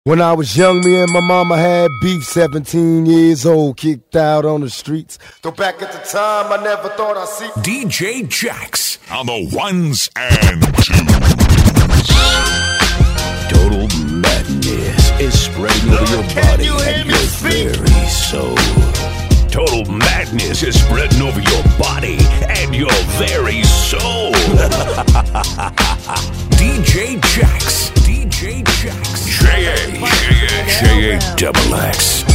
When I was young, me and my mama had beef, 17 years old, kicked out on the streets. Though back at the time, I never thought I'd see DJ Jax on the ones and twos. Total madness is spreading over your body and your very soul. Total madness is spreading over your body and your very soul. DJ Jax. DJ Jax. J-A-X.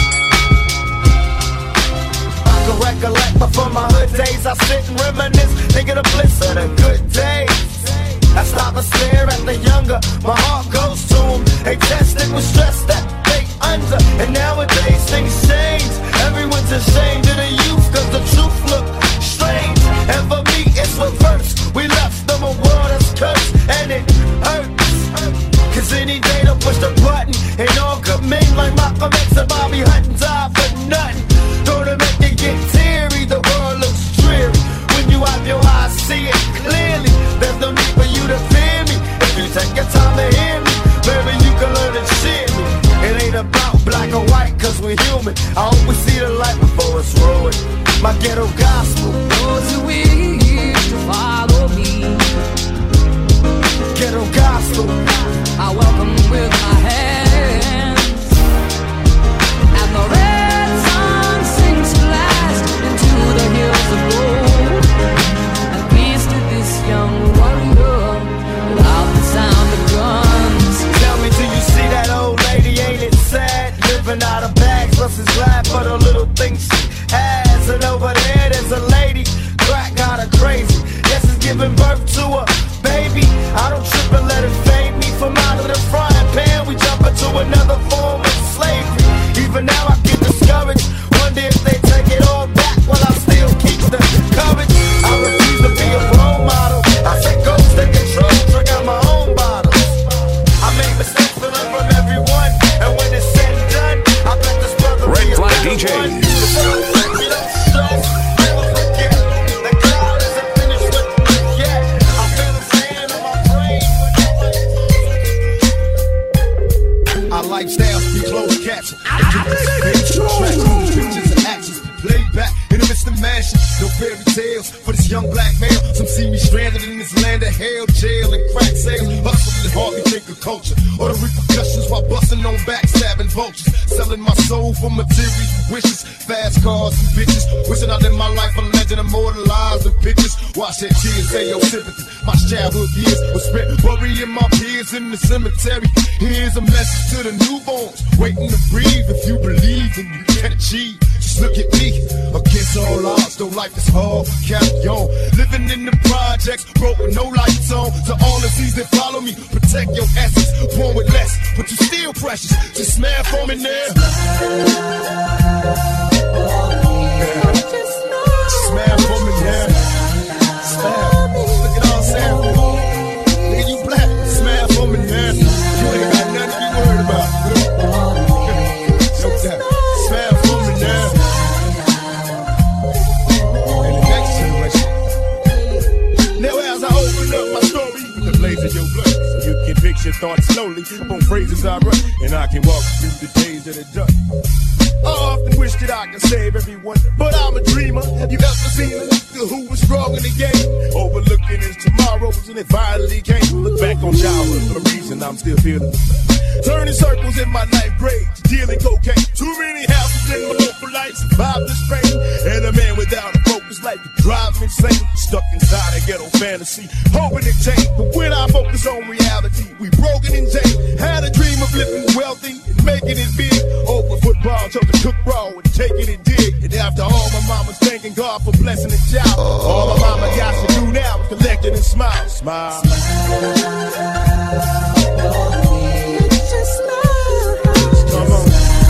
I can recollect before my hood days. I sit and reminisce, thinking the bliss of the good days. I stop and stare at the younger, my heart goes to them. They tested with stress that they under. And nowadays things change. Everyone's ashamed of the youth, cause the truth look strange. And for me it's reverse. We left them a world that's cursed, and it hurts. Cause any day they'll push the button, and all good men like Malcolm X and Bobby Hutton die for nothing. Gonna make it get teary, the world looks dreary. When you have your eyes, see it clearly. There's no need for you to fear me. If you take your time to hear me, maybe you can learn to cheer me. It ain't about black or white, cause we're human. I hope we see the light before it's ruined. My ghetto gospel. Those who wish to follow me, ghetto gospel, I welcome with my hands. And the red sun sinks to last into the hills of gold. And peace to this young warrior without the sound of guns. Tell me, do you see that old lady? Ain't it sad? Living out of bags, plus is glad for the little things she has. And over there's a lady, crack got her crazy. Yes, it's giving birth to a baby. I don't trip and let it fade me from out of the frying pan. We jump into another form of slavery. Even now I get discouraged. Wonder if they take it all back while I still keep the courage. I refuse to be a role model. I say go take control, drink out my own bottles. I make mistakes, but learn from everyone. And when it's said and done, I bet this brother Red be a Flag better DJ. one. Lifestyle speak closed caption. Pictures and actions laid back in the midst of mansion. No fairy tales for this young black male. Some see me stranded in this land of hell, jail and crack sales. Hustling and hardly think of culture or the repercussions while busting on backstabbing vultures. Selling my soul for material wishes, fast cars and bitches. Wishing I lived my life a legend, immortalized with pictures. Watch that tears, say your sympathy. My childhood years were spent burying my peers in the cemetery. Here's a message to the newborns waiting to breathe. If you believe, then you can achieve. Just look at me, against all odds, though life is hard, carry on. Living in the projects, broke with no lights on. To all the seas that follow me, protect your essence. Born with less, but you still precious. Just smile for me now. Smile for me now. Smile. Look at all Sam. Look at you black. Smile for me now. You ain't got nothing to be worried about. No doubt. Smile for me now. And the next generation. Now as I open up my story, the blaze of your blood, so you can picture thoughts slowly on phrases I run, and I can walk through the days that are done. I often wish that I could save everyone, but I'm a dreamer. Have you ever seen a nigga who was strong in the game? Overlooking his tomorrows and it finally came. Look back on childhood for the reason I'm still feeling. Turning circles in my ninth grade, dealing cocaine. Too many houses in my local life, survived this pain. And a man without a focus life could drive me insane. Stuck inside a ghetto fantasy, hoping it change. But when I focus on reality, we broken in jail. Had a dream of living wealthy and making it big. Over football, chose to cook raw and taking it dig. And after all, my mama's thanking God for blessing the child. All my mama got to do now is collect it and smile. Smile. Come on.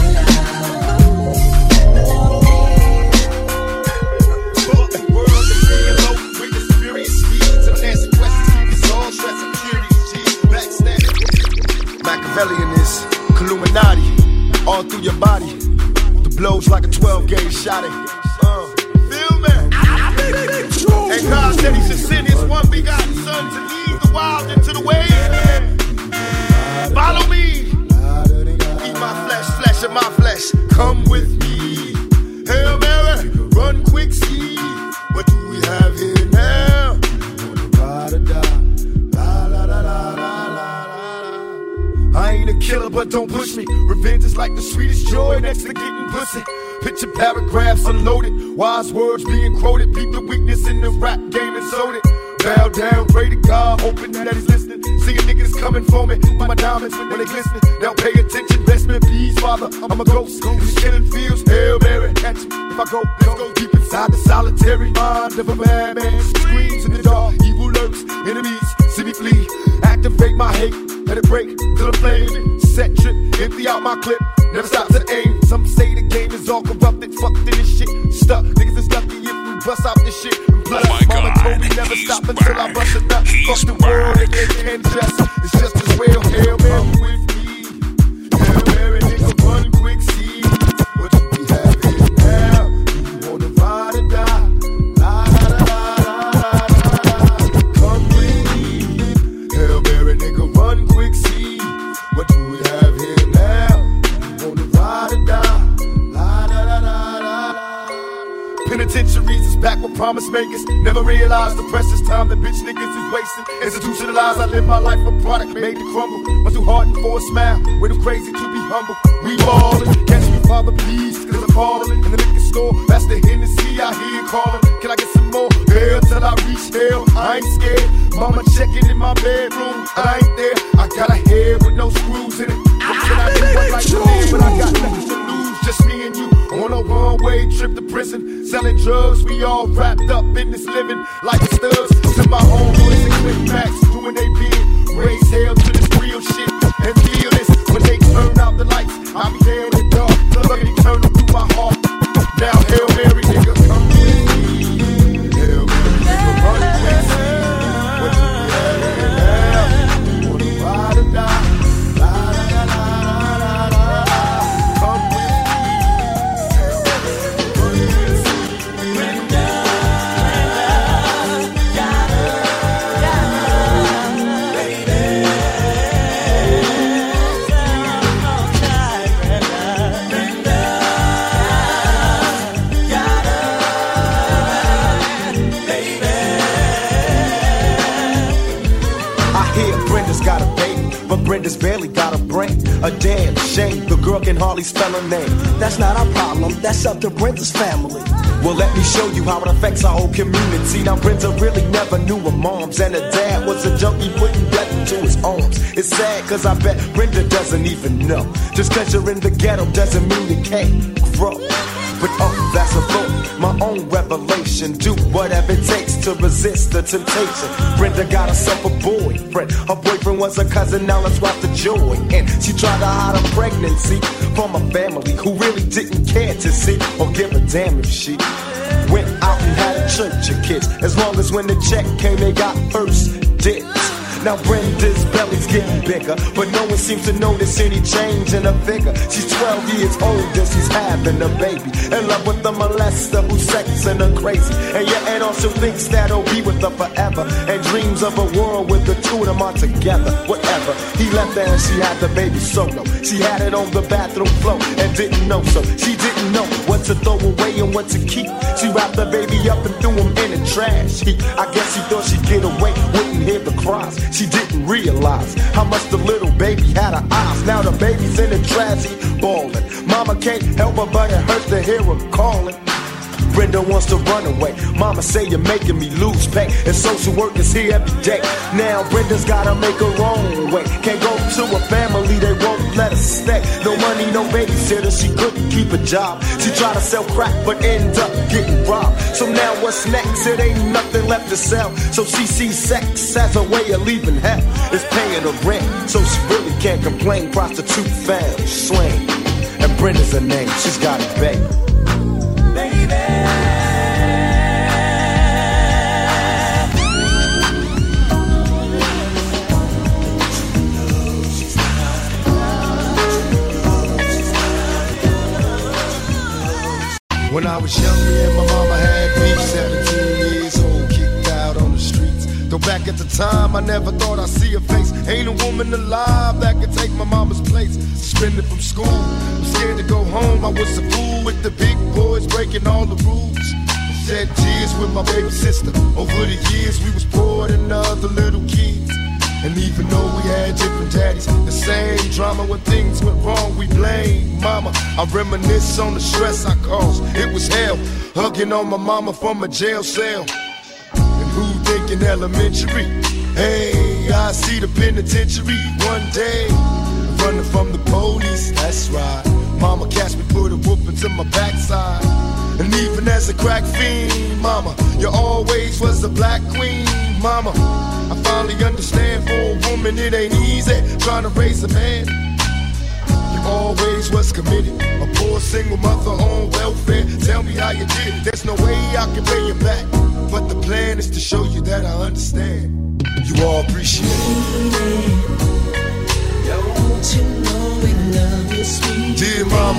Machiavellian is Illuminati, all through your body. The blows like a 12-gauge shot. Feel me? And God said he should send his one begotten son to lead the wild into the way. Follow me. ain't a killer, but don't push me. Revenge is like the sweetest joy next to getting pussy. Picture paragraphs unloaded, wise words being quoted. Beat the weakness in the rap game and sold it. Bow down, pray to God, hoping that he's listening. Seeing niggas coming for me, my diamonds when they glistening. They'll pay attention, best me peace, father. I'm a ghost, in the killing fields. Hail Mary, catch me if I go, let's go. Deep inside the solitary mind of a madman. Screams in the dark, evil lurks, enemies, see me flee. Activate my hate, let it break till the flame. Set trip, empty out my clip, never stop to aim. Some say the game is all corrupted, fucked in this shit. Stuck, niggas is lucky if we bust out this shit. Plus, mama told me never stop until I bust it up. Fuck the world and they can't dress. It's just as well. Hail Mary with me. Hail Mary, nigga, run quick, see what you be having now. You wanna ride or die? La la la la la. Come with me. Hail Mary, nigga, run quick, see what do we have here now. You wanna ride or die? La la la la la. Penitentiaries is back with promise makers. Never realized the precious time that bitch niggas is wasting. Institutionalized, I live my life a product made to crumble. Must do hard and for a smile, way too crazy to be humble. We ballin', catch me father please, cause I'm falling. In the liquor store, that's the Hennessy I hear calling. Can I get some more? Hell till I reach hell, I ain't scared. Mama checking in my bedroom, I ain't there. I got a head with no screws in it. What can I do? I like to live, but I got nothing to lose. Just me and you on a one-way trip to prison. Selling drugs, we all wrapped up in this living like studs. To my homeboys and clickbacks, doing they bid. Raise hell to this real shit and feel this. When they turn out the lights, I'll be there in the dark. Look at eternal through my heart. Now Hail Mary, nigga, come with me. Hail Mary, nigga, run quick, see what you have now. You wanna ride or die? La la la la la la. Come with me. Hail Mary, run quick, see. Brenda, got a baby, but Brenda's barely got a brain. A damn shame, the girl can hardly spell her name. That's not our problem, that's up to Brenda's family. Well, let me show you how it affects our whole community. Now, Brenda really never knew her moms, and her dad was a junkie putting death into his arms. It's sad, cause I bet Brenda doesn't even know. Just cause you're in the ghetto doesn't mean you can't grow. But oh, that's a thought, my own revelation. Do whatever it takes to resist the temptation. Brenda got herself a boyfriend. Her boyfriend was a cousin, now let's watch the joy. And she tried to hide her pregnancy from a family who really didn't care to see or give a damn if she went out and had a church of kids. As long as when the check came, they got first dibs. Now Brenda's belly's getting bigger, but no one seems to notice any change in her figure. She's 12 years old and she's having a baby, in love with a molester who's sexing her crazy. And your aunt also thinks that he'll be with her forever, and dreams of a world with the two of them are together. Whatever, he left her and she had the baby solo. She had it on the bathroom floor and didn't know, so she didn't know what to throw away and what to keep. She wrapped the baby up and threw him in the trash heap. I guess she thought she'd get away, wouldn't hear the cries. She didn't realize how much the little baby had her eyes. Now the baby's in the trash heap bawling. Mama can't help her, but it hurts to hear her calling. Brenda wants to run away. Mama say you're making me lose pay, and social work is here every day. Now Brenda's gotta make her own way. Can't go to a family, they won't let her stay. No money, no babysitter, she couldn't keep a job. She tried to sell crack, but ended up getting robbed. So now what's next? It ain't nothing left to sell. So she sees sex as a way of leaving hell. It's paying her rent, so she really can't complain. Prostitute fam, slang, and Brenda's her name. She's got a baby. When I was young, me and my mama had beef, 17 years old, kicked out on the streets. Though back at the time, I never thought I'd see her face. Ain't a woman alive that could take my mama's place. Suspended from school, I'm scared to go home. I was a fool with the big boys, breaking all the rules. Shed tears with my baby sister. Over the years, we was poor than other little kids. And even though we had different daddies, the same drama when things went wrong, we blame mama. I reminisce on the stress I caused. It was hell, hugging on my mama from a jail cell. And who thinking elementary? Hey, I see the penitentiary one day. Running from the police, that's right. Mama catch me, put a whooping to my backside. And even as a crack fiend, mama, you always was a black queen, mama. I finally understand, for a woman it ain't easy trying to raise a man. You always was committed, a poor single mother on welfare. Tell me how you did it, there's no way I can pay you back. But the plan is to show you that I understand. You all appreciate it. Don't you know we love you, sweet dear mama.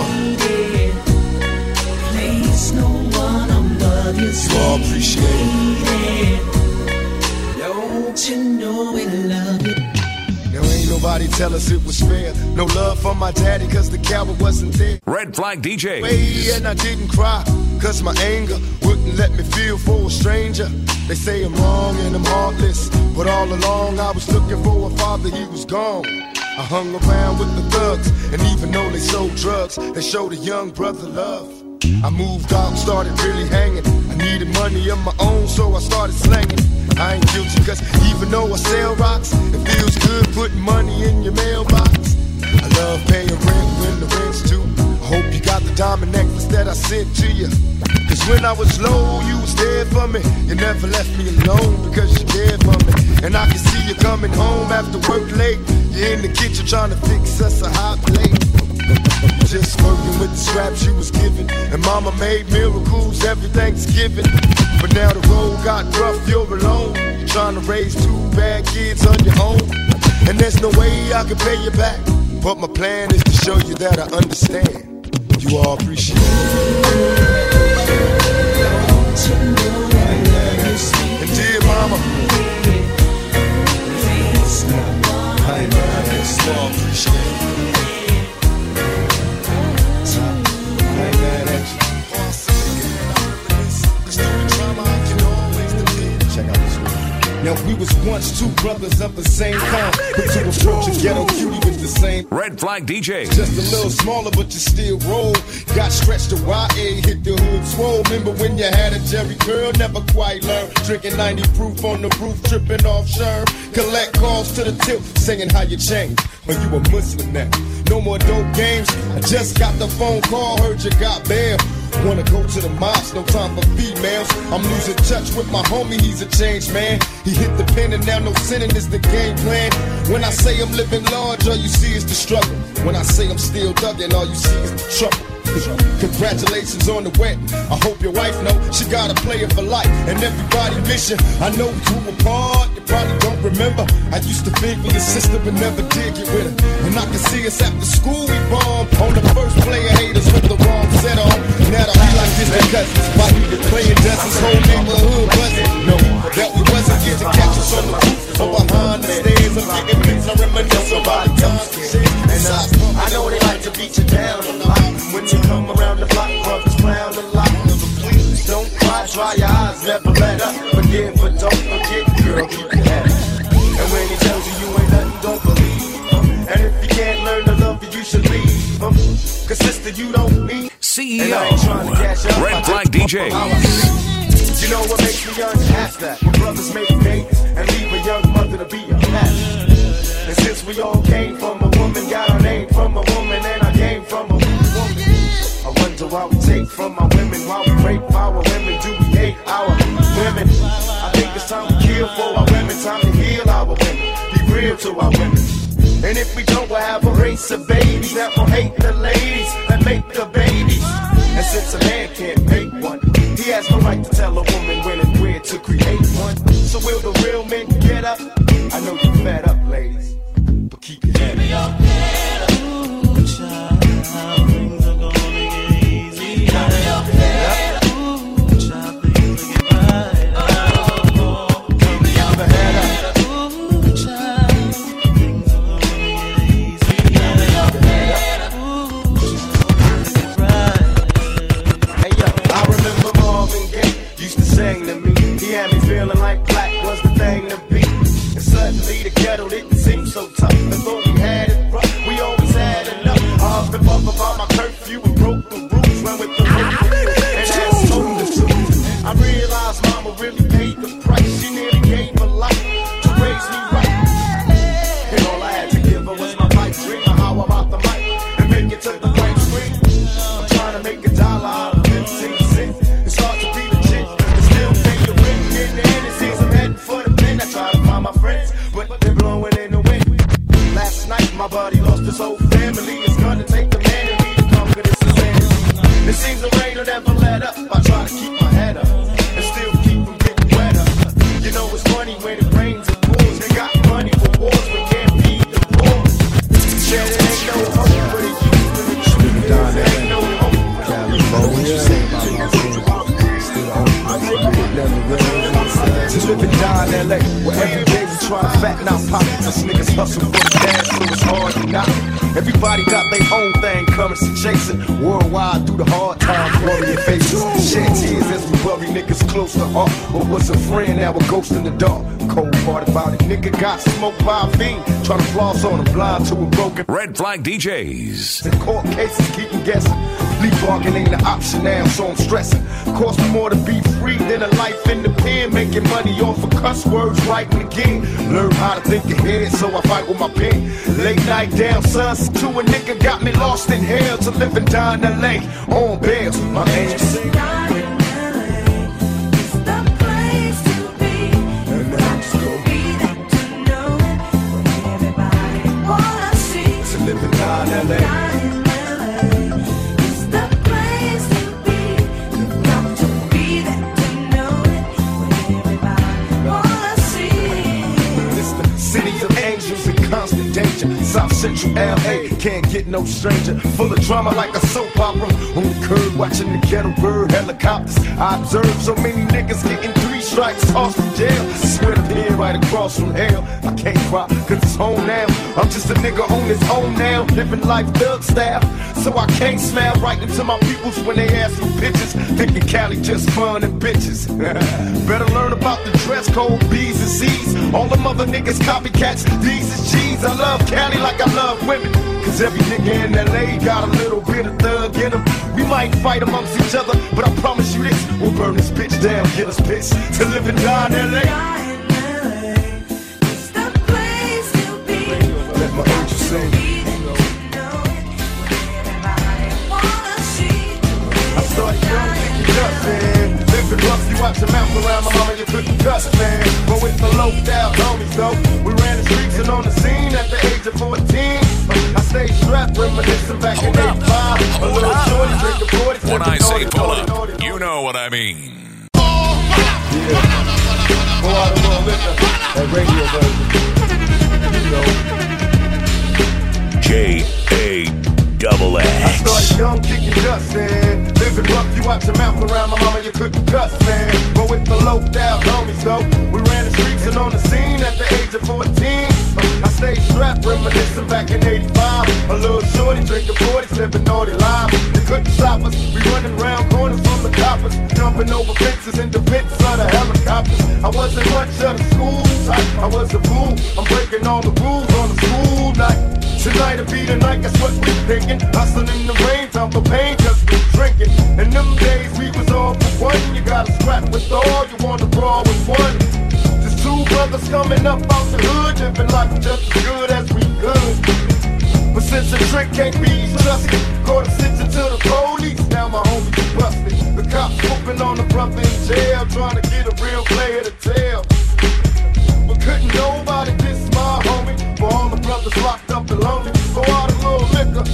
Please, no one above you, sweet. You all appreciate it. Don't you know we love you? Now ain't nobody tell us it was fair. No love for my daddy cause the coward wasn't there. Red Flag DJ. And I didn't cry cause my anger wouldn't let me feel for a stranger. They say I'm wrong and I'm heartless, but all along I was looking for a father, he was gone. I hung around with the thugs, and even though they sold drugs, they showed a young brother love. I moved out and started really hanging. I needed money of my own, so I started slanging. I ain't guilty cause even though I sell rocks, it feels good putting money in your mailbox. I love paying rent when the rent's due. I hope you got the diamond necklace that I sent to you. Cause when I was low, you was there for me. You never left me alone because you cared for me. And I can see you coming home after work late. You're in the kitchen trying to fix us a hot plate. Just working with the scraps you was given. And mama made miracles every Thanksgiving. But now the road got rough, you're alone. You're trying to raise two bad kids on your own. And there's no way I can pay you back. But my plan is to show you that I understand. You all appreciate it. And dear mama, you all appreciate it. Check out this one. Now we was once two brothers of the same kind, but to approach a ghetto cutie with the same Red Flag DJ. Just a little smaller, but you still roll. Got stretched to YA, hit the hood swole. Remember when you had a Jerry curl? Never quite learned. Drinking 90 proof on the roof, tripping off Sherm. Collect calls to the tip, saying how you changed. When you a Muslim now. No more dope games. I just got the phone call, heard you got bail. Wanna go to the mosque, no time for females. I'm losing touch with my homie, he's a changed man. He hit the pen and now no sinning is the game plan. When I say I'm living large, all you see is the struggle. When I say I'm still thugging, all you see is the trouble. Congratulations on the wedding. I hope your wife know she got a player for life. And everybody miss you. I know we grew apart, you probably don't remember. I used to think for your sister but never did get with her. And I can see us after school we bombed on the first player haters with the wrong set on. Now that we like distant cousins, while we were playing dance, whole neighborhood buzzing. No, that we wasn't here to catch us on the roof or behind the stairs. I'm getting pics, I reminisce about the times we shared. And I know they like to beat you down a lot. When you come around the block, brothers clown a lot. But please don't cry, dry your eyes, never let up. Forgive, but don't forget, girl, keep your head up. And when he tells you you ain't nothing, don't believe him. And if you can't learn to love you, you should leave him. Cause sister, you don't need CEO Red Flag DJ. You know what makes me unhappy? That when brothers make babies and leave a young mother to be a mess. And since we all came from a woman, got our name from a woman, and I came from a woman. I wonder why we take from our women, why we rape our women, do we hate our women? I think it's time to kill for our women, time to heal our women, be real to our women. And if we don't, we'll have a race of babies that will hate the ladies that make the babies. And since a man can't make one, he has no right to tell a woman when and where to create one. So will the real men get up? I know you're fed up, ladies, but keep your head up. Ooh, child, things are gonna get easy. Ooh, child, things will get right. Keep your head up. Ooh, child, things are gonna get easy. Ooh, child, get right. Hey yo, I remember Marvin Gaye used to sing to me. He had me feeling like black was the thing to be. And suddenly but never let up. I try to keep my head up and still keep from getting wetter. You know it's funny when it rains and pours. They got money for wars, but can't feed the poor. Said it ain't no hope for the youth. There ain't no hope for California. To live and die in LA, where every day we try to fatten our pockets. Us niggas hustle for the cash, so it's hard to knock. Everybody got their own thing coming, so chasing worldwide through the hard times, worrying faces. Shed tears as we bury niggas close to heart. What was a friend, now a ghost in the dark. Cold part about it, nigga got smoked by a fiend. Trying to floss on him, blind to a broken. Red Flag DJs. In court cases, keep him guessing. Plea bargain ain't an option now, so I'm stressing. Cost me more to be free than a life in the pen. Making money off of cuss words, writing again. Learn how to think ahead, so I fight with my pen. Late night down, sunset to a nigga got me lost in hell. To live and die in LA on bail. My angels. South Central LA, can't get no stranger. Full of drama like a soap opera. On the curb watching the ghetto bird helicopters. I observe so many niggas getting 3 strikes, tossed in jail. Swear to be right across from hell. I can't cry cause it's home now. I'm just a nigga on his own now, living life thug style. So I can't smile right into my peoples when they ask for pictures. Thinking Cali just fun and bitches. Better learn about the dress code, B's and C's. All them other niggas copycats, D's is G's. I love Cali like I love women. Cause every nigga in LA got a little bit of thug in him. We might fight amongst each other, but I promise you this, we'll burn this bitch down, get us pissed. To live and die in LA. Let my angel sing. I started young, thinking nothing. Living rough, you watch your mouth around my mama, you couldn't cuss, man. But with the low down homies though, we ran the streets and on the scene at the age of 14. I stayed strapped, reminiscing back in 85. A little shorty, drinking 40s. When I say pull up, you know what I mean. Yeah. Pour out a little liquor, that radio version. You know. J-A-double-X. I started young, kicking dust, man. Living rough, you watch your mouth around my mama, you couldn't cuss, man. But with the low down homies though, we ran the streets and on the scene at the age of 14. I stayed strapped, reminiscing back in 85. A little shorty, drinking 40s, living naughty lives. They couldn't stop us, we running around corners from the coppers. Jumping over fences in defense of the helicopters. I wasn't much of the school type, I was a fool. I'm breaking all the rules on the school night. Tonight will be the night, that's what we thinking. Hustling in the rain, time for pain, cause we drinking. In them days, we was all for one. You gotta scrap with all, you wanna brawl with one. Just 2 brothers coming up out the hood, living life just as good as we could. But since the trick can't be trusted, caught a stitch to the police, now my homies busted. The cops whooping on the brother in jail, trying to get a real player to tell. But couldn't nobody diss my homie, for all the brothers locked up and lonely. Go out a little liquor.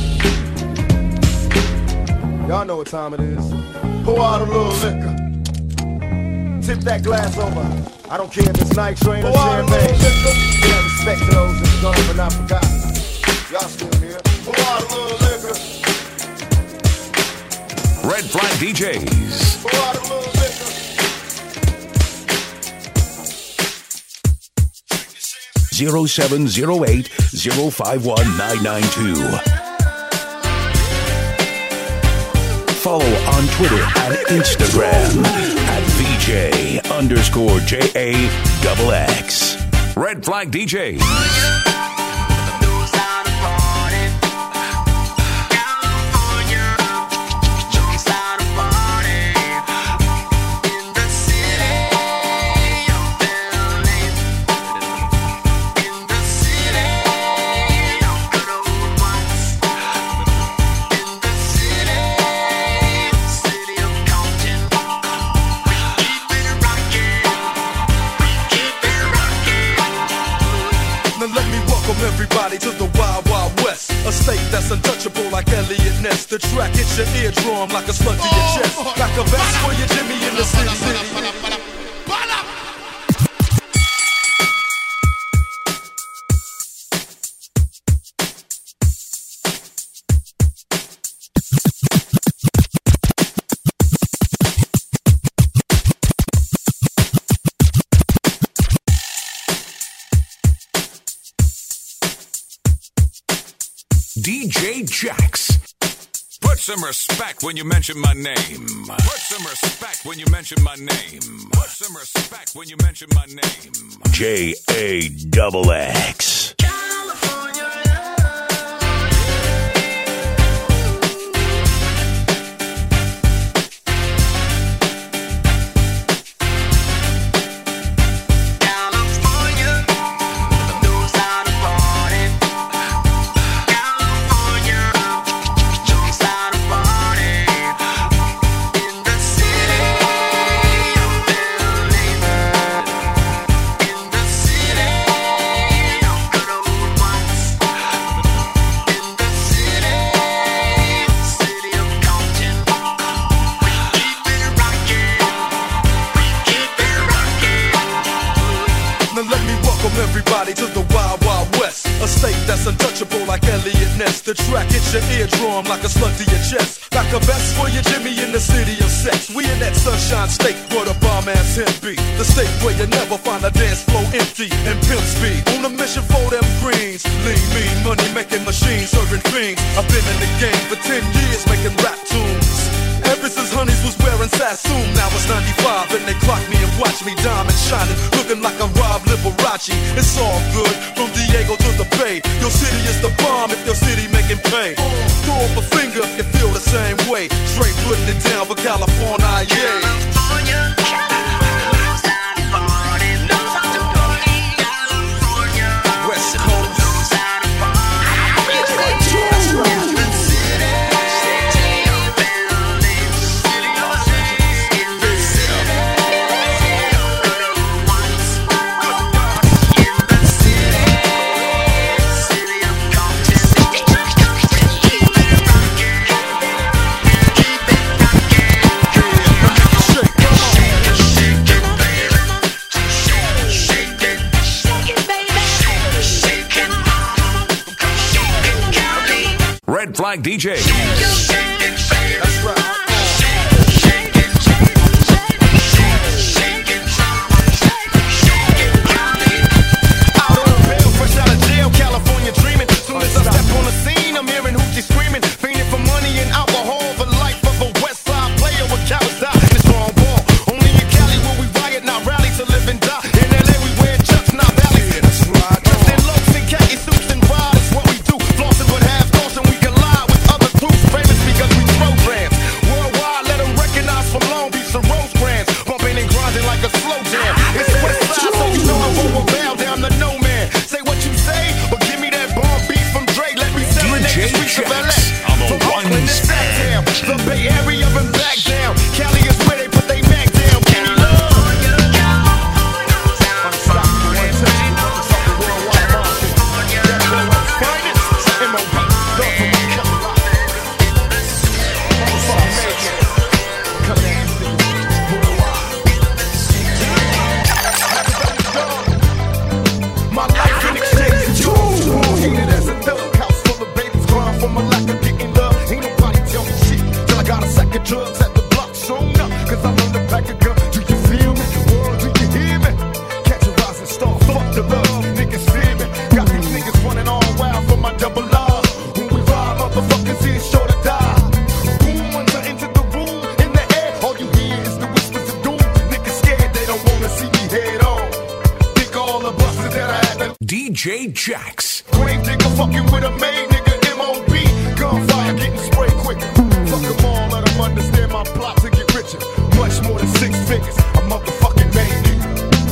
Y'all know what time it is. Pour out a little liquor. Tip that glass over. I don't care if it's night train or champagne. Yeah, respect to those that's gone but not forgotten. Y'all still here. Pour out a little liquor. Red Flag DJs. Pour out a little liquor. (0708) 051 992. Follow on Twitter and Instagram at VJ_JAXX. Red Flag DJs. Let me Ness. The track hits your eardrum like a slug to your chest. Like a vest for your Jimmy in the city. DJ Jax. Put some respect when you mention my name. Put some respect when you mention my name. Put some respect when you mention my name. JAXX. Everybody to the Wild Wild West, a state that's untouchable like Elliot Ness. The track hits your eardrum like a slug to your chest. Like a vest for your Jimmy in the city of sex. We in that sunshine state where the bomb ass hemp be. The state where you never find a dance floor empty and pimp speed. On a mission for them greens. Lean, mean, money making machines, serving fiends. I've been in the game for 10 years making rap tunes. Ever since Honeys was wearing Sassoon, now it's 95 and they clock me and watch me diamond shining, looking like I'm Rob Liberace. It's all good, from Diego to the Bay. Your city is the bomb if your city making pay. Throw up a finger if you feel the same way. Straight putting it down for California, yeah. West Coast. Red Flag DJ. That's right. Out on bail, fresh out of jail, California dreaming. Soon as I step on the scene, I'm hearing hoochies screaming, fiending for money and alcohol. The life of a West Side player with cowards die in this wrong ball. Only in Cali will we riot, not rally to live and die. In LA we wear chucks, not valleys. That's right. Dressed in loafs and khaki suits and ride is what we do. Flossing but half caution, we collide with other groups. Famous because we programs. Worldwide, let them recognize from Long Beach to Rosecrans. Bumping and grinding like a slow jam. It's West Side, so you know I won't bow down to no man. Say what you say, but give me that bomb beat from Dre. Let me serenade the streets of LA. From Oakland to Sacktown, the Bay Area and back down. Cali is where they put they Mac down. Give me love. My life in exchange for yours. Hated as a thug, house full of babies crying for my lack of getting love. Ain't nobody tell me shit till I got a sack of drugs at the block shown up. Cause I learned to pack a gun. Do you feel me? World, do you hear me? Catch a rising star, fuck the love. Niggas fear me. Got these niggas running all wild for my double R. When we ride, motherfuckers is sure to die. Boom, once I enter the room, in the air, all you hear is the whispers of doom. Niggas scared, they don't wanna see me head on. Think all the buses that I had to DJ Jax. grave nigga fucking with a maid nigga, M.O.B. Gunfire getting sprayed quicker. Fuck them all, let them understand my plot to get richer. Much more than 6 figures, a motherfucking maid nigga.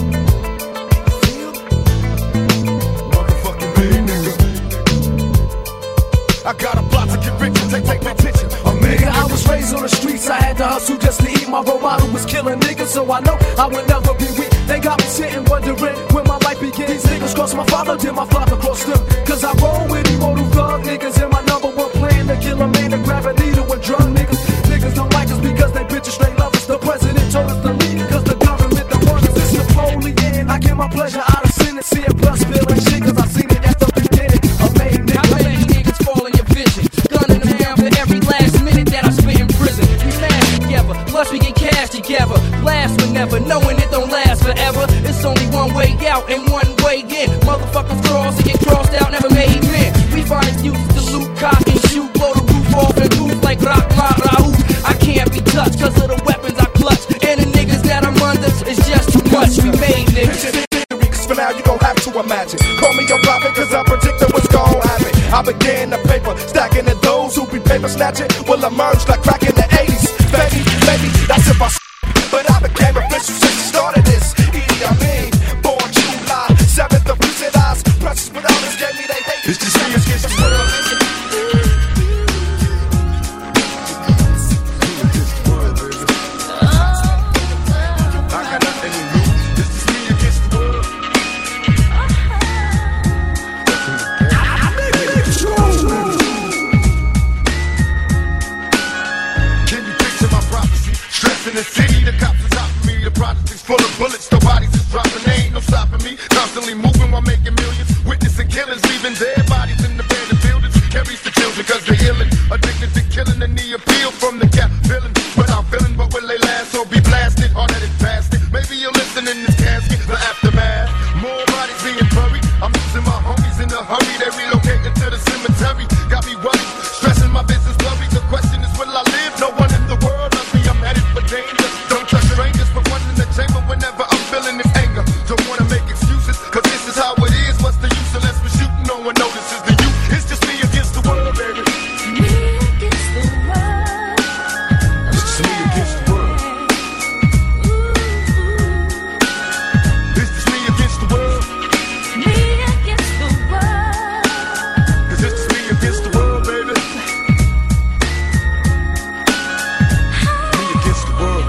Motherfucking maid nigga. I got a plot to get richer, take my attention. A maid Nigga, I nigga. was raised on the streets, I had to hustle just to eat. My role model was killing niggas, so I know I would never be weak. They got me sitting wondering when my life began. These niggas crossed my father, then my father crossed them. Cause I roll with immortal thug niggas, and my number one plan to kill a man and grab a out and one way in. Motherfuckers cross and get crossed out, never made men. We find excuses to loot, cock and shoot, blow the roof off and move like Rock Ma Raoult. I can't be touched cause of the weapons I clutch, and the niggas that I'm under is just too much. We made niggas. For now you gon' have to imagine. Call me your prophet cause I predicted what's gon' happen. I began the paper, stacking the those who be paper snatching will emerge like crack in the 80s. Baby, that's if I but I became official since the start of this. Idi Amin, born July 7th of recent eyes. Precious without us gave me they hate. It's just me against the world. In the city, the cops is out for me. The project is full of bullets, the bodies is dropping. They ain't no stopping me. Constantly moving while making millions. Witnessing killings, leaving dead bodies in the abandoned buildings. Carries the children cause they're illin'. Addicted to killing and the appeal from the cap villain. But I'm feeling, but will they last or be blasted? Or that it's blasted? Maybe you'll listen in this casket, the aftermath. More bodies being buried. I'm losing my homies in a hurry. They relocating to the cemetery. Got me worried, stressing my business blurry. The question is, will I live? No one in the world loves me. I'm headed for danger. Don't trust strangers, but one in the chamber whenever I'm feeling this anger. Don't wanna make excuses, cause this is how it is. What's the use unless we're shooting? No one notices the youth. It's just me against the world, baby. Me against the world. It's just me against the world. It's just me against the world. Me against the world. Cause it's just me against the world, baby. Me against the world.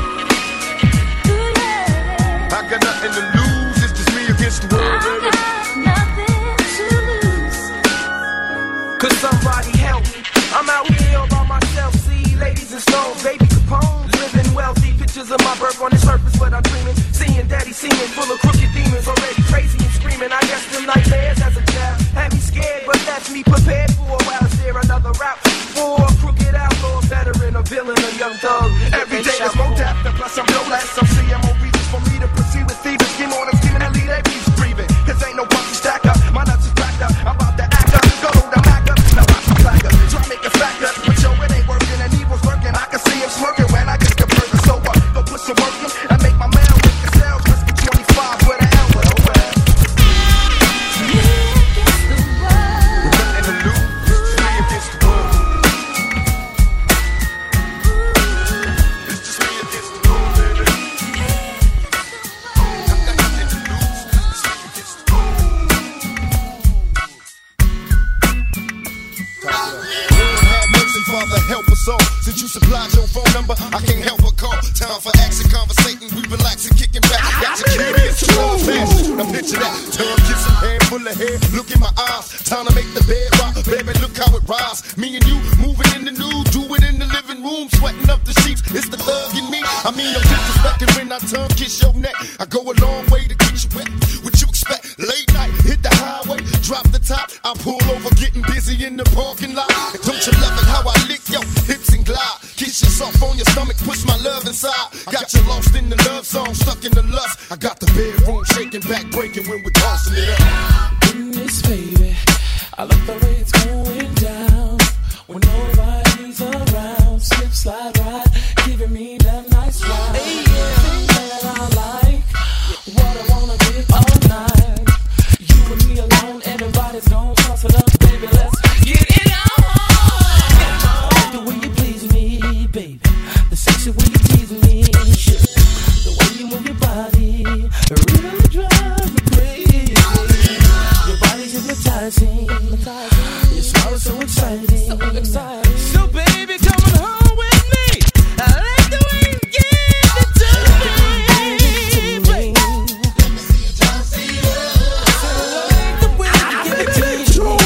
I got nothing to lose. It's just me against the world, baby. Nothing to lose. Could somebody help me? I'm out here all by myself. See ladies and stones, baby Capone's, living wealthy. Pictures of my birth on the surface, but I'm dreaming. Seeing daddy seeming full of crooked demons, already crazy and screaming. I guess them nightmares as a child had me scared, but left me prepared for a while. Is there another route for a crooked outlaw, veteran, a villain, a young thug? Every day there's more death, and plus I'm no less. I'm seeing more reasons for me to proceed with thieves. Scheme on them, scheming and lead that beast breathing. Cause ain't no puppy stack up. My nuts is cracked up. I'm about to act up. Go hold the Mac up. Now watch my flag up. Try to make a fact up. But yo, it ain't working and he was lurking. I can see him smirking when I get the burger. So what? Go put some work in and make my mail with the sales. Risky 25 with an L with a well. Me against the world. With nothing to lose. It's me against the world. It's just me against the world, baby. I got nothing to lose. It's me against the world. Lord have mercy, Father, help us all. Since you supplied your phone number, I can't help but call. Time for action, conversating, we relaxing, kicking back. Got you curious, you know fashion. Now picture that, tongue kissing, hand full of hair. Look in my eyes, time to make the bed rock. Baby, look how it rise. Me and you moving in the nude, do it in the living room, sweating up the sheets. It's the thug in me. I mean, I'm disrespecting when I tongue kiss your neck. I go a long way to get you wet. What you expect? Late night, hit the highway, drop the top. I pull over, getting busy in the parking lot. And don't you love it how I lick your hips and glide? Kiss yourself on your stomach, push my love inside. Got you lost in the love song, stuck in the lust. I got the bedroom shaking, back breaking when we're tossing it up. Goodness, baby, I love the way it's going down. When nobody's around, slip, slide, ride, giving me that nice ride. Hey, yeah. Thing that I like, what I wanna do all night. You and me alone, everybody's gonna toss it up, baby. Let's get it on. The way you please me, baby. The sexy way you tease me, shit. The way you move your body, really drives me crazy. Your body's hypnotizing. Your smile is so exciting. So baby, come on home with me. I like the way you give it to me. Baby. I like the way you give it to me.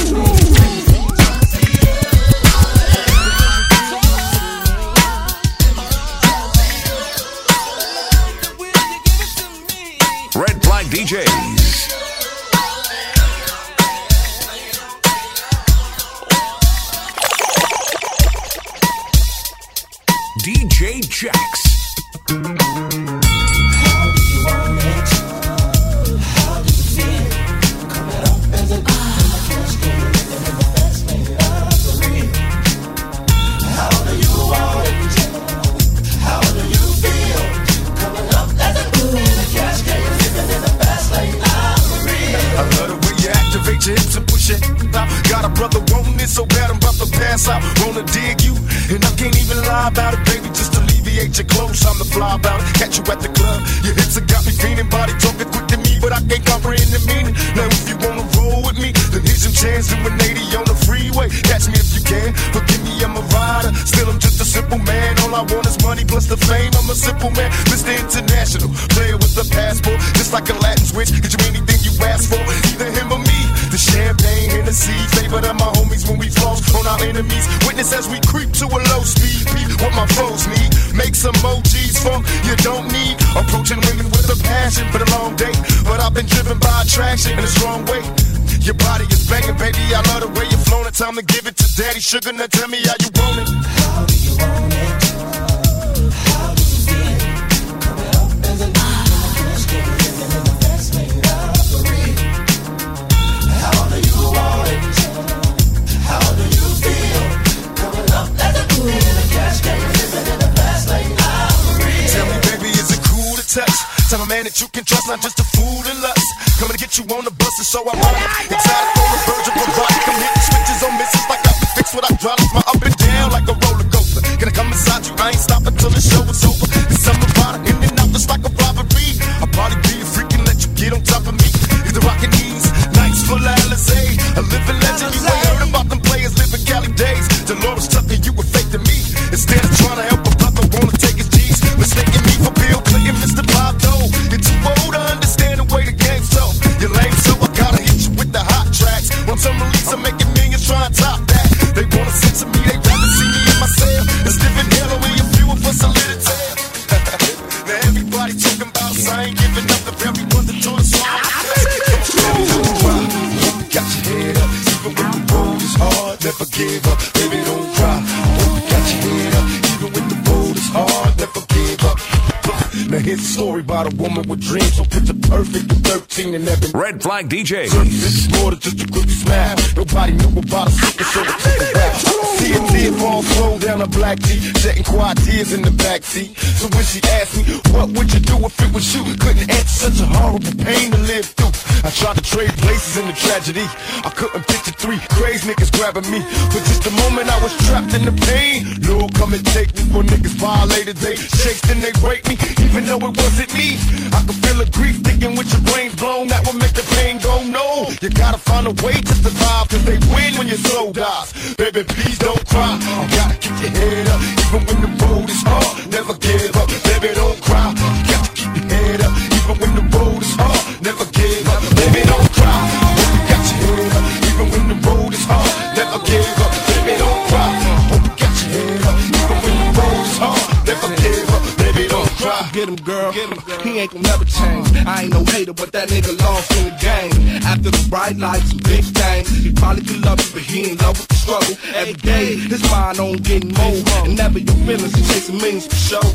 Red Flag DJs. DJ Jax. How do you want it? How do you feel? dig you. And I can't even lie about it, baby, just alleviate your clothes. I'm the fly about it, catch you at the club. Your hips have got me feeling, body talking quick to me, but I can't comprehend the meaning. Now if you wanna roll with me, then here's some chance to 180 on the freeway. Catch me if you can, forgive me, I'm a rider. Still, I'm just a simple man. All I want is money plus the fame. I'm a simple man, Mr. International, player with a passport, just like a Latin switch. Get you anything you ask for, either him or me. The champagne, Hennessy, favorite of my homies when we floss on our enemies. Witness as we creep to a low speed. Peep what my foes need. Make some emojis for you don't need. Approaching women with a passion for the long day, but I've been driven by attraction in a strong way. Your body is banging, baby. I love the way you're flowing. Time to give it to Daddy Sugar. Now tell me how you want it. How do you want it? How do you feel? Coming up as a night in the fresh game, living in the best lane robbery. How do you want it? How do you feel? Coming up as a queen in the cash game, living in the fast lane robbery. Tell me, baby, is it cool to touch? Tell a man that you can trust, not just a fool and lust. Coming to get you on the bus, and so I want it. Exotic on the verge of erotic. I'm hitting switches on misses like I can fix what I drop. My up and down like a roller coaster. Can I come inside you? I ain't stopping till the show is over. It's something about it, in and out just like a robbery. I'll probably be a freak and let you get on top of me. Either rockin' knees, nights full of Alizé. A living legend, you ain't heard about them players living Cali days. Dolores Tucker, you were fake to me. Instead of trying to help a brother, wanna take his G's. Mistaking me for Bill Clinton, Mr. Bob Dole. You're too old to understand the way the game's so. You're lame, so I gotta hit you with the hot tracks. Once I'm released, I'm making millions trying to top that. They wanna censor me, they rather see me in my cell. It's living hell away, a few of us a little tale. Now everybody talking about us, I ain't giving up the everyone that told us all. Got your head up, even when the road is hard, never give up, baby don't cry. Got your head up, even when the road is hard, never give up. Now here's a story about a woman with dreams, so picture perfect at 13 and never. Red Flag DJ. This is more than just a quick smile. Nobody knew about a sickness, so it took a rap. See a tear fall slow down a black tee, shedding quiet tears in the backseat. So when she asked me, what would you do if it was you? Couldn't answer, such a horrible pain to live through. I tried to trade places in the tragedy. I couldn't picture three crazy niggas grabbing me. For just a moment I was trapped in the pain. Lord, come and take me for niggas violated. They chased and they raped me, even though it wasn't me. I could feel the grief thinking with your brains blown. That would make the pain go no. You gotta find a way to survive, cause they win when your soul dies. Baby, please don't cry. You gotta keep your head up, even when the road is hard. Never give up, baby, don't cry. You got to keep your head up, even when the road is hard. Never give up, baby, don't cry. You got your head up, even when the road is hard. Never give up, baby, don't cry. Hope you got your head up, even when the road is hard. Never give up, baby, don't cry. Get him, girl. He ain't gon' never change. I ain't no hater, but that nigga lost in the game. After the bright lights and big things, he probably could love you, but he ain't love with the struggle. Every day, his mind on getting more. And never your feelings, he chasing millions for show.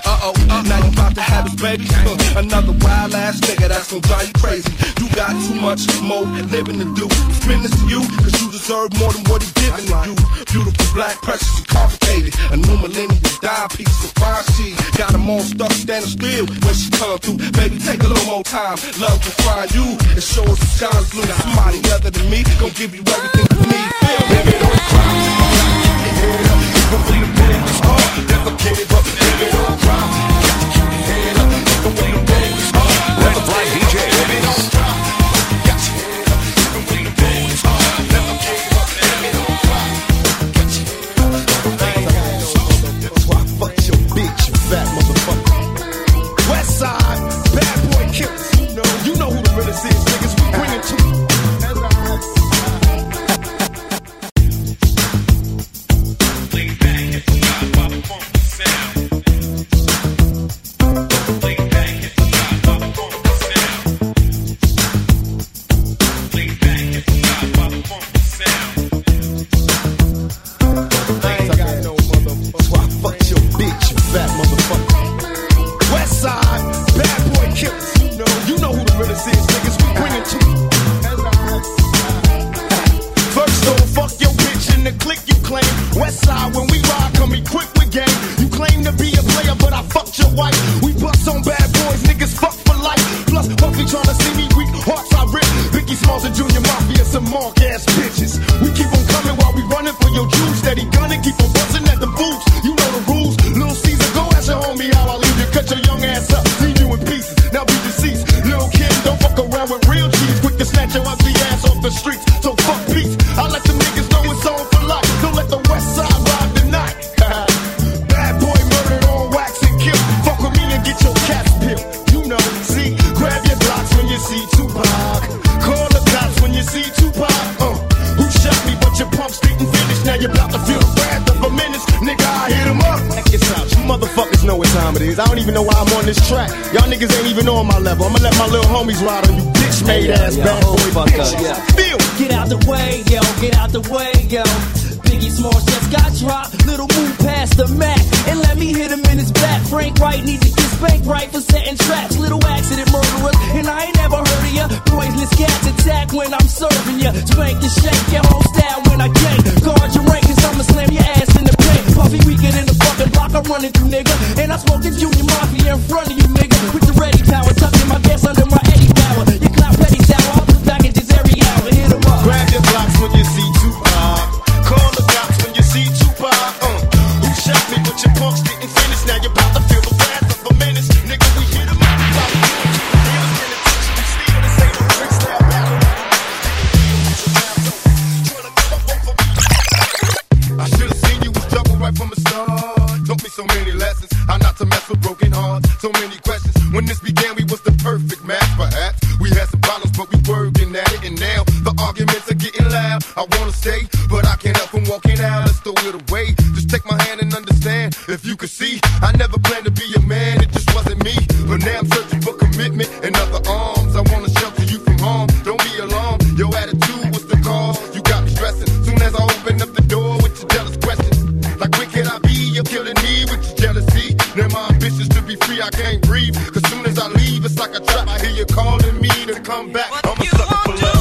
Now you about to have his baby. Another wild ass nigga that's gon' drive you crazy. You got too much more living to do. Spin this to you, cause you deserve more than what he giving to you. Beautiful, black, precious, and complicated. A new millennium dime piece of fine shit. Got them all stuck standing still when she come through. Baby, take a little more time. Love will find you and show us the sky's blue. Somebody other than me gon' give you everything you need. Baby, don't cry. You gotta keep your head up, even when the pain is hard. Never give up, baby, don't cry. You got to keep your head up, even when the pain is hard. Red Flag DJ. Baby, don't cry. You got your head up, even when the pain is hard. Never give up, baby, don't cry. Got your head up, even when the pain is hard. That's why I fuck your bitch, you fat motherfucker. Westside, bad boy killers. You know who the realest is, niggas. We bring it to you. Mark ass bitches. We keep on coming while we running for your juice. Steady gunning, keep on I'm buzzing at the booths. You know the rules. Little Caesar, go ask your homie how I leave you. Cut your young ass up, leave you in pieces. Now be deceased. Little kid, don't fuck around with real cheese. Quick to snatch your ugly ass off the streets. So fuck peace. I let the niggas know it's on for life. Don't let the West Side ride tonight. Bad boy murdered on wax and kill. Fuck with me and get your cats peeled. You know, see, grab your blocks when you see Tupac. Call the cops when you see Tupac. Who shot me but your pumps didn't finish. Now you're about to feel the wrath of a menace. Nigga, I hit him up. Check this out, you motherfuckers know what time it is. I don't even know why I'm on this track. Y'all niggas ain't even on my level. I'ma let my little homies ride on you bitch made ass bad boy bitches. Feel. Get out the way, yo, get out the way, yo. Biggie Smalls just got dropped. Little move past the Mac and let me hit him in his back. Frank White needs to get spanked right for setting traps. Little accident murderers, and I ain't never heard of ya. Poisonous cats attack when I'm serving ya. Spank and shake your whole style when I gang. Guard your rank, cause I'ma slam your ass in the paint. Puffy weaker than the fucking block I'm running through, nigga. And I'm smoking Junior Mafia in front of you, nigga. With the ready power, tucking my gas under my Eddie power. You clout petty sour, I'll put packages every hour. Hit 'em up. Grab your blocks when you see Tupac. Call the cops when you see Tupac. Who shot me but your punks didn't finish. Now you're about to feel the wrath of a menace. Nigga, we hit 'em up. I should've seen you was trouble right from the start. Taught me so many lessons, how not to mess with broken hearts. So many questions. When this began, we was the perfect match. Perhaps we had some problems, but we working at it. And now the arguments are getting loud. I wanna stay, but I can't help from walking out. Let's throw it away. Just take my hand and understand. If you could see, I never planned to be a man. It just wasn't me. But now I'm searching for commitment and other arms. I wanna shelter you from harm. Don't be alarmed. Your attitude was the cause. You got me stressing. Soon as I open up the door with your jealous questions. Like where can I be? You're killing me with your jealousy. Now my ambitions to be free, I can't breathe. Cause soon as I leave, it's like a trap. I hear you calling me to come back. I'm a sucker for love.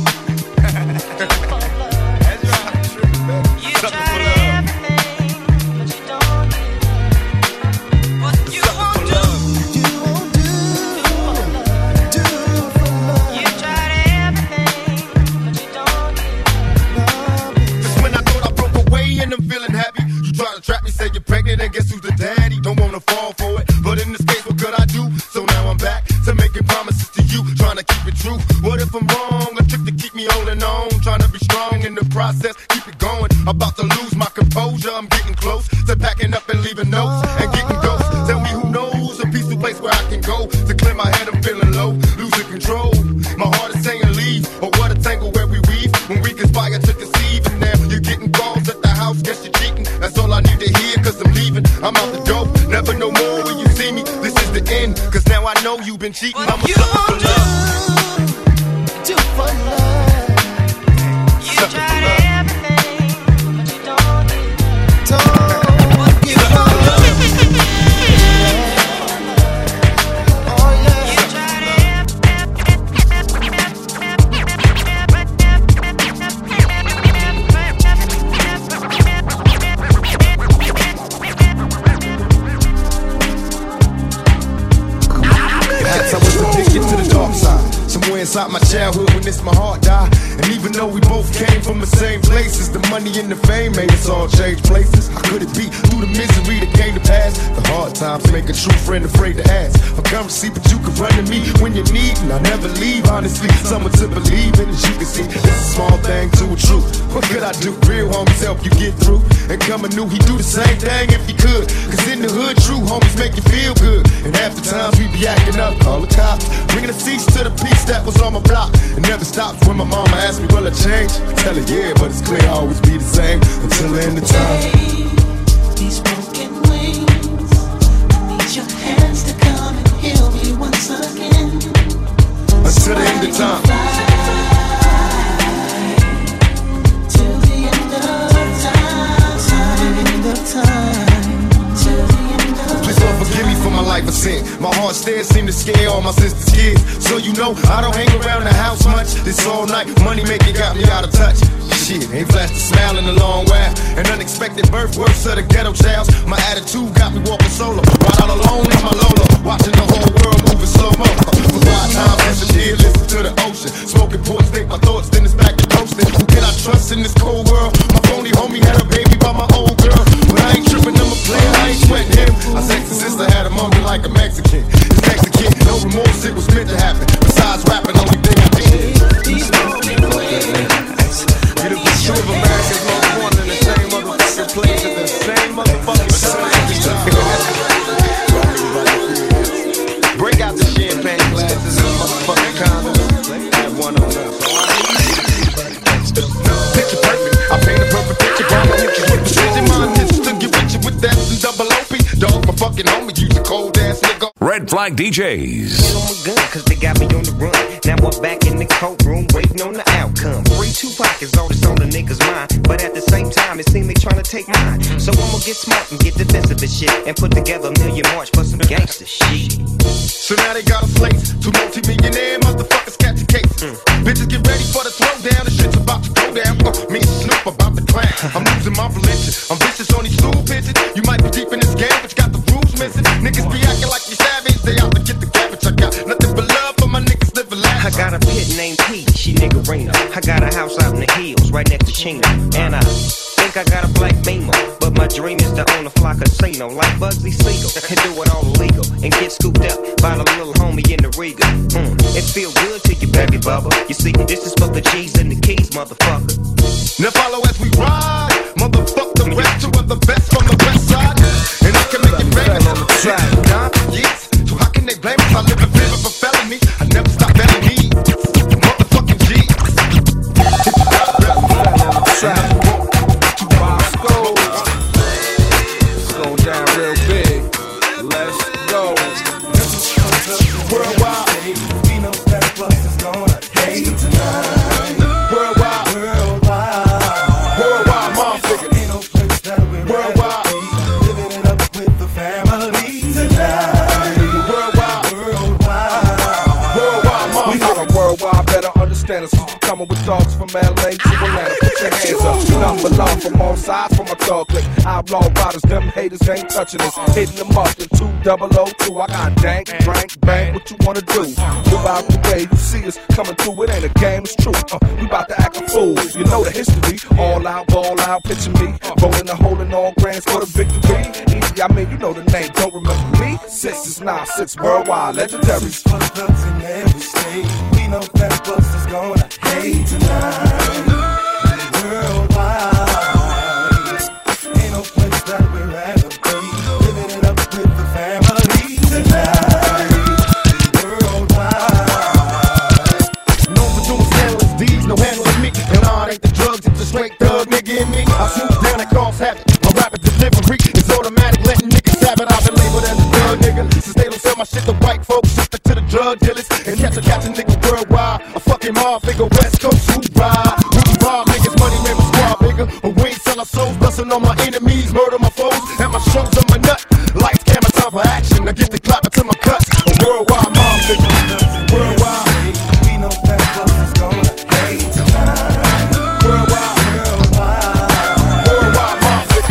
Say you're pregnant and guess who's the daddy? Don't wanna fall for it, but in this case, what could I do? So now I'm back to making promises to you, trying to keep it true. What if I'm wrong? A trick to keep me holding on, trying to be strong in the process, keep it going. About to lose my composure, I'm getting close to packing up and leaving notes and getting ghosts. Tell me who knows a peaceful place where I can go to clear my head. I'm feeling low, losing control. My heart is saying leave, or what a tangle where we weave when we conspire to conceive. And now you're getting calls at the house, guess you're cheating. That's all I need to hear, cause I'm leaving. I'm out the door, never no more when you see me. This is the end, cause now I know you've been cheating. I'm a sucker for love. Do for love. You tried everything, but you don't give up. Inside my childhood when it's my heart died. And even though we both came from the same places, the money and the fame made us all change places. How could it be through the misery that came to pass? The hard times make a true friend afraid to ask for currency, but you can run to me when you need, and I never leave. Honestly, someone to believe in. As you can see, it's a small thing to a truth. What could I do? Real homies help you get through. And coming new, he do the same thing if he could. Cause in the hood, true homies make you feel good. And half the times we be acting up, call the cops, bringing a cease to the peace that was on my block. It never stops when my mama asks me, will I change? I tell her, yeah, but it's clear I'll always be the same until the end of time. These broken wings, I need your hands to come and heal me once again. Until the end of time. Till the end of time. Till the end of time. Till the end of time. Please Lord forgive me for my life of sin. My heart stares seem to scare all my sister's kids. So you know I don't hang around the house much. This all night money making got me out of touch. Shit, ain't flashed a smile in a long while. An unexpected birth, worse of the ghetto childs. My attitude got me walking solo, right all alone in my Lola, watching the whole world moving slow-mo. For 5 times as a year, listen to the ocean. Smoking ports, think my thoughts, then it's back to coasting. Who can I trust in this cold world? My phony homie had a baby by my old girl. But I ain't tripping, I'm a player, I ain't sweating him. I sexy sister had a moment like a Mexican. This Mexican, no remorse, it was meant to happen. Besides rapping, only thing I did. Beautiful true of America's most wanted in the same motherfucking place at the same motherfucking time. Break out the champagne glasses and motherfucking condoms. Have one on us. Picture perfect. I paint a perfect picture. Bomb pictures with precision. My intentions to get with you with that and double OP. Dog, my fucking homie, you the cold ass nigga. Red Flag DJs. On my gun, cause they got me on the run. Now I'm back in the courtroom, waiting on the outcome. Free Tupac is all that's on the niggas' mind. But at the same time, it seems they trying to take mine. So I'ma get smart and get defensive and shit. And put together a million march for some gangster shit. So now they got a place. 2 multi-millionaire motherfuckers catch a case. Bitches get ready for the throwdown. The shit's about to go down. Me and Snoop about to clown. I'm losing my religion. I'm vicious on these stool pitches. You might be deep in this game, but you got the rules missing. Niggas be acting like you savage. They out to get the cabbage. I got nothing but love for my niggas living life. I got a pit named Pete, she niggerina. I got a house out in the hills, right next to Chino. And I think I got a black Beamer, but my dream is to own a fly casino like Bugsy Siegel and do it all illegal and get scooped up by the little homie in the Riga. It feel good to you, baby bubba. You see, this is for the G's and the keys, motherfucker. Now follow as we ride, motherfuck the rest. Two of the best from the west side, and I can make it famous on the track. Yes, so how can they blame us? I live in fear of a felony. I never stop belling me, motherfucking G. It's going down real big. Let's go. Worldwide, we know that bus is gonna hate tonight. worldwide, worldwide, mom figure. Ain't no place that we're Worldwide, living it up with the family tonight. worldwide, mom We got a worldwide, better understand us. Coming with dogs from LA to Atlanta. Put your hands up. Number long from all sides from a thug click. Outlaw riders, them haters ain't touching us. Hitting them up in 2002. I got dank, drank, bang. What you wanna do? Move out the way you see us coming through. It ain't a game, it's true. We about to act a fool. You know the history. All out, ball out. Picture me rolling a hole in all grands for the victory. Easy, I mean you know the name. Don't remember me? 6 is 9-6 worldwide legendary. For the thugs in every state, we know that bus is gonna hate tonight. Worldwide, ain't no place that we'd rather be. Living it up with the family tonight. Worldwide, known for doing scandalous deeds, no handling me. And nah, it ain't the drugs, it's a straight thug nigga in me. I swoop down and cause havoc. My rapid delivery is automatic, letting niggas have it. I've been labeled as a thug nigga since they don't sell my shit to white folks, shifted to the drug dealers. And catch a nigga worldwide. A fucking mob figure, West Coast, who ride? We rob niggas, money man, squad bigger. But we ain't sell our souls, busting on my enemies, murder my foes. At my shows, I'm a nut. Lights, camera, time for action. I get the clap to my cuts. A worldwide mob figure. Worldwide. we know that bus is gonna hate tonight. Worldwide. Worldwide mob figure.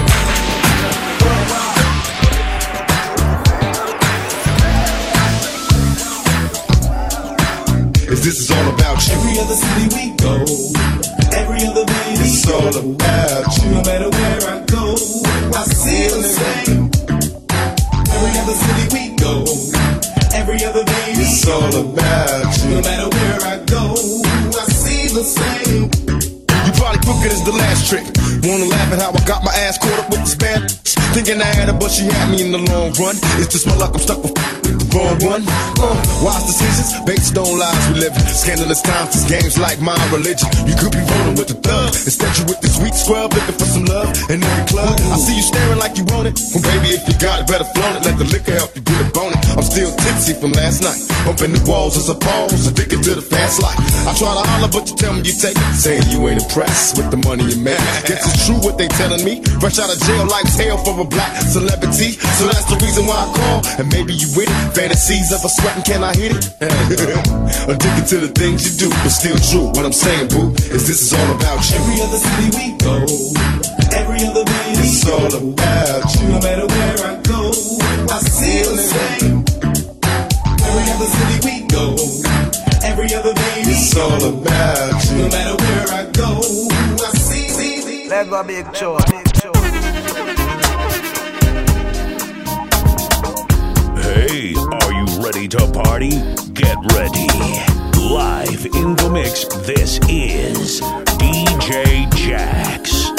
Is this is all about you? Every other city we go, every other baby, It's all about you. no matter where I go, I see the same. Every other city we go, every other baby, It's all about no you. matter where I go, I see the same. You probably took it as the last trick. Wanna laugh at how I got my ass caught up with this bad bitch. Thinking I had her, but she had me in the long run. It's just my luck, I'm stuck with the wrong one. Wise decisions based on lies we live in. Scandalous times, this game's like my religion. You could be rolling with the thug. Instead you with the sweet scrub, looking for some love in every club. I see you staring like you want it. Well baby, if you got it, better flaunt it. Let the liquor help you get a bonnet. I'm still tipsy from last night. Bumping the walls as a pause, addicted to the fast life. I try to holler, but you tell me you take it. Saying you ain't impressed with the money you make. Guess it's true what they telling me. Fresh out of jail, life's hell for a black celebrity. So that's the reason why I call, and maybe you with it. Fantasies of a sweating, can I hit it? Addicted to the things you do, but still true. What I'm saying, boo, is this is all about you. Every other city we go, every other baby, it's all about you. No matter where I go, I see the same. Every other city we go, every other baby, it's all about you. No matter where I go, I see. Let's go big show. Hey, are you ready to party? Get ready. Live in the mix, this is DJ Jax.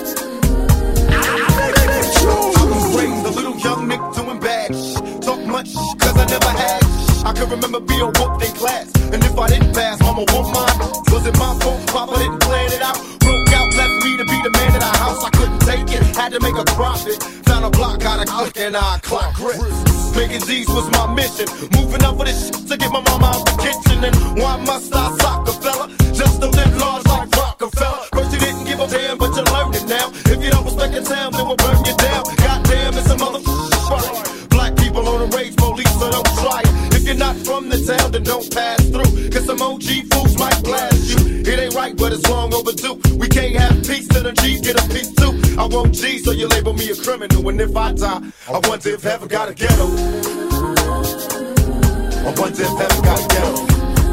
I was raised a little young Nick doing bad. Talk much, cause I never had. I can remember being whooped in class. And if I didn't pass, mama whooped mine. Was it my fault? Papa didn't plan it out. Broke out, left me to be the man of the house. I couldn't take it, had to make a profit. Found a block, got a click, and I clock grips. Making Z's was my mission. Moving up for this shit to get my mama out the kitchen. And why must I sock a fella? Just to live large like Rockefeller. First you didn't give a damn, but you learned it now. If you don't respect your town, then we'll burn you down. Goddamn, it's a motherfucker. Black people on the rage police, so don't try it. If you're not from the town, then don't pass through. Cause some OG fools might blast you. It ain't right, but it's long overdue. We can't have peace till the G's get a piece too. I want G, so you label me a criminal. And if I die, I wonder if heaven got a ghetto. I wonder if heaven got a ghetto.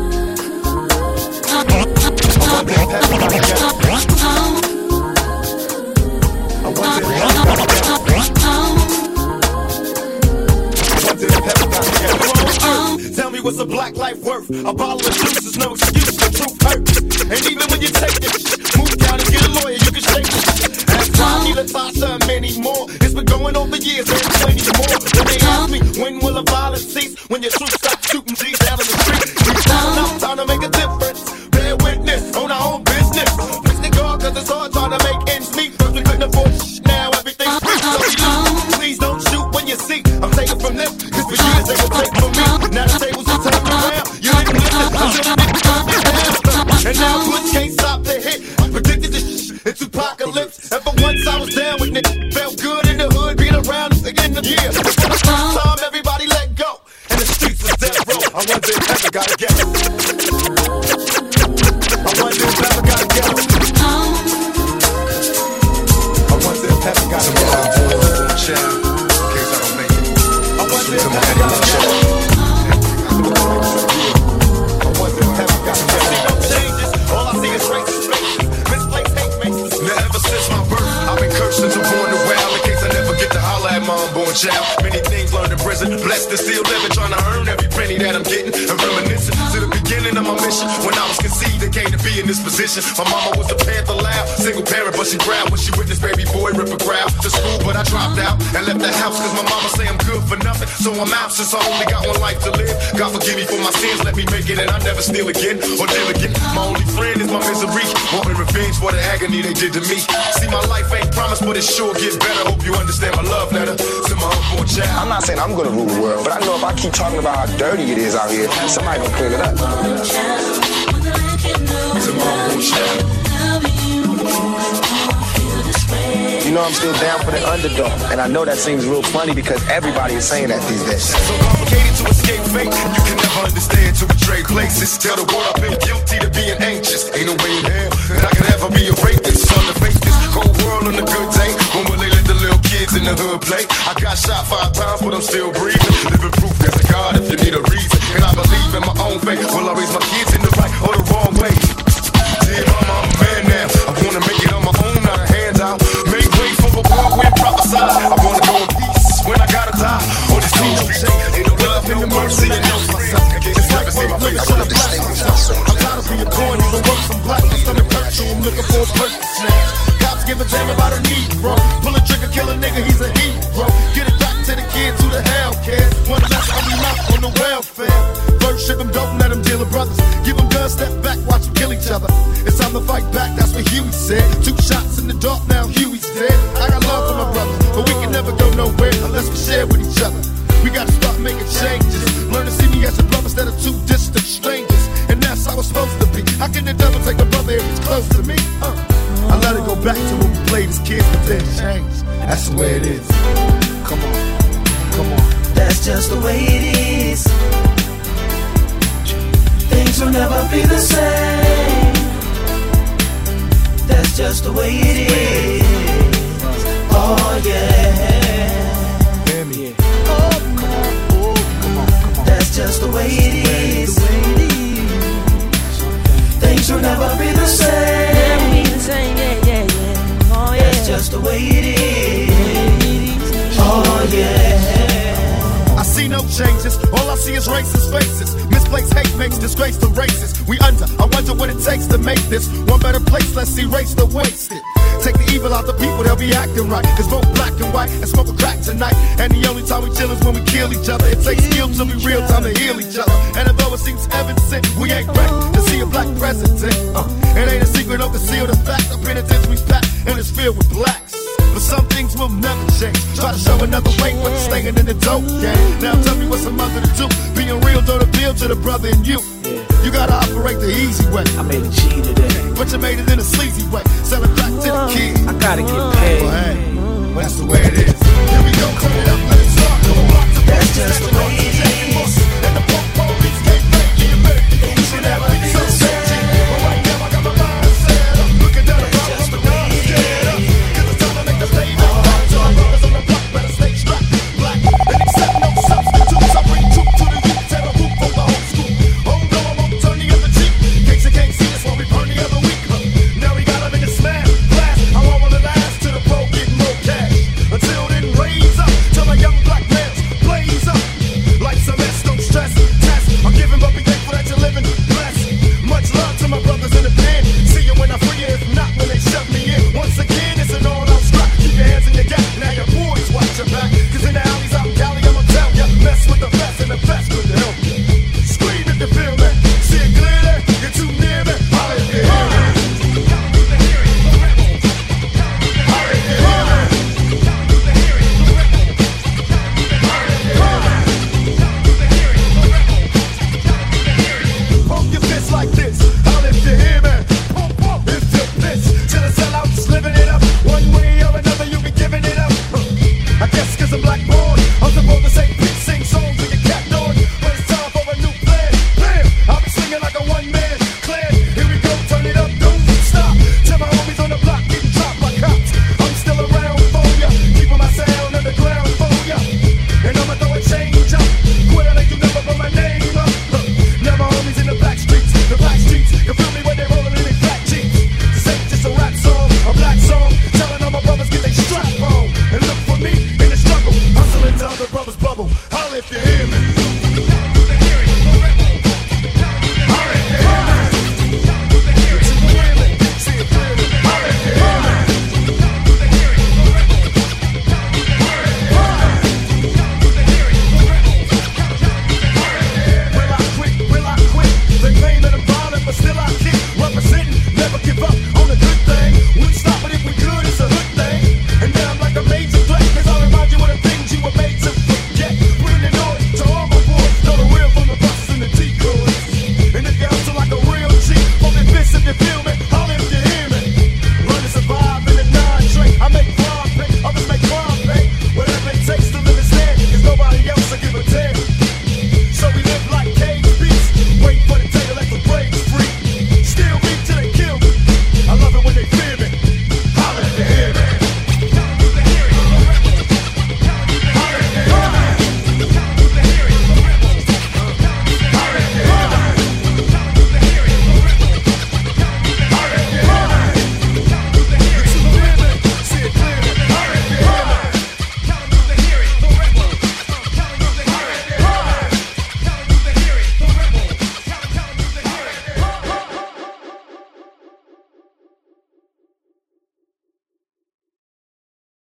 I wonder if heaven got a ghetto. I wonder if heaven got a ghetto. I wonder if heaven got a ghetto. Tell me what's a black life worth? A bottle of juice is no excuse, the truth hurts. And even when you take this, move down and get a lawyer, you can shake this. Ask Tommy, Latasha, and many more. It's been going on for years, there's plenty more. When they ask me, when will the violence cease? When your troops stop shooting G's down in the street. We found out time to make a difference. Bear witness, own our own business. Fix the guard, cause it's hard trying to make ends meet. First we couldn't afford now everything's free. So we lose. Please don't shoot when you see. I'm taking from them, cause for years they will take from me. Now the tables are turned around. You didn't listen until the niggas turned me down. And now Butch can't stop the hit. Predicted this it's apocalypse. And for once I was down with niggas. Felt good in the hood, being around us again the year. For the first time everybody let go. And the streets was death row. I wonder if heaven got a ghetto. I wonder if heaven got a ghetto. I wonder if heaven got a ghetto. In case I don't make it. I wonder if heaven got a ghetto. I wonder if heaven got a ghetto. I see no changes. All I see is racist faces. Misplaced hate makes. Now ever since my birth, I've been cursed since I'm born to wild. In case I never get to holler at my unborn child. Many things learned in prison. Blessed to still living, trying to earn every penny that I'm getting. And reminiscing to the beginning of my mission. When I was conceived and came to be in this position. My mama was a Panther loud, single parent, but she growled when she witnessed baby boy rip a crowd to school. But I dropped out and left the house cause my mama say I'm good for nothing. So I'm out since I only got one life to live. God forgive me for my sins, let me make it, and I never steal again or deal again. My only friend is my misery, wanting revenge for the agony they did to me. See, my life ain't promised, but it sure gets better. Hope you understand my love letter to my unborn child. I'm not saying I'm gonna rule the world, but I know if I keep talking about how dirty it is out here, somebody gonna clean it up. To my unborn child. You know I'm still down for the underdog, and I know that seems real funny because everybody is saying that these days. So complicated to escape fate, you can never understand to betray places. Tell the world I've been guilty to being anxious. Ain't no way in hell that I could ever be a rapist. On the face this cold world on a good day, when will they let the little kids in the hood play? I got shot 5 times, but I'm still breathing. Living proof there's a God if you need a reason. And I believe in my own faith. Will I raise my kids in the right or the wrong way? Dear mama, I'm a man now. I wanna make it on my own, not a handout. Make way for a world where prophesy. I wanna go in peace when I gotta die. On this team, ain't no love, no mercy, and no myself. Just like a living for the black. I'm tired of being born, even worse, I'm black. I'm stomach hurt, so I'm looking for a person now. Cops give a damn about a Negro. Pull a trigger, kill a nigga, he's a hero. Get it back to the kids who the hell cares. One less on me mouth on the welfare. First ship them, don't let them deal with brothers. Give them guns, step back, watch them kill each other. It's time to fight back, that's what Huey said. 2 shots in the dark, now Huey's dead. I got love for my brother, but we can never go nowhere unless we share with each other. We gotta start making change That's the way it is. Come on, come on. That's just the way it is. Things will never be the same. That's just the way it is. Oh yeah. Hear me. Oh, come on. Oh, come on, come on. That's just the way it is. Things will never be the same. Oh yeah. That's just the way it is. Oh yeah. I see no changes, all I see is racist faces. Misplaced hate makes disgrace to races. We under, I wonder what it takes to make this one better place. Let's erase the wasted. Take the evil out the people, they'll be acting right. Cause both black and white and smoke a crack tonight. And the only time we chill is when we kill each other. It takes skill to be real time to heal each other. And although it seems evident, we ain't ready to see a black president. It ain't a secret, don't conceal the fact. The penitentiary's packed and it's filled with blacks. But some things will never change. Try to show another way, but you're staying in the dope game. Now tell me what's a mother to do. Being real don't appeal to the brother in you. You gotta operate the easy way. I made a G today, but you made it in a sleazy way. Selling crack to the kids. I gotta get paid. Well, hey, that's the way it is. Here we go, turn it up, let it start. That's just the way it is. And the punk police can't make you made. You should never be so sad. But right now I got my mind set up. Looking down the bottom of the gun, scared up. Cause it's time to make the statement. So our brothers on the block better stay strapped. Black and accept no substitutes. I bring truth to the youth. Tear the roof over the whole school. Oh no, I won't turn the other cheek. In case you can't see us while we burn the other week. Now we got them in the slam blast. I want one to last to the pro getting more cash. Until then, raise up till my young black males blaze up. Like some S, don't stress, test. I'm giving, but be thankful that you're living blessed. Much love to my brothers in the pen. See you when I free you, if not when they shut me in. Once again, it's an all-out strap. Keep your hands in your gap, now your boys watch your back. Cause in the alleys out in Cali, I'ma tell ya, mess with the best and the best could help you. Scream if you feel me, see it clearly, you're too near me. Holla if you hear me. Holla if you hear me. Pump your fist like this, holla if you hear me. Pump, pump, if you piss. To the sellouts, living it up. One way or another, you be giving it up. I guess cause a black boy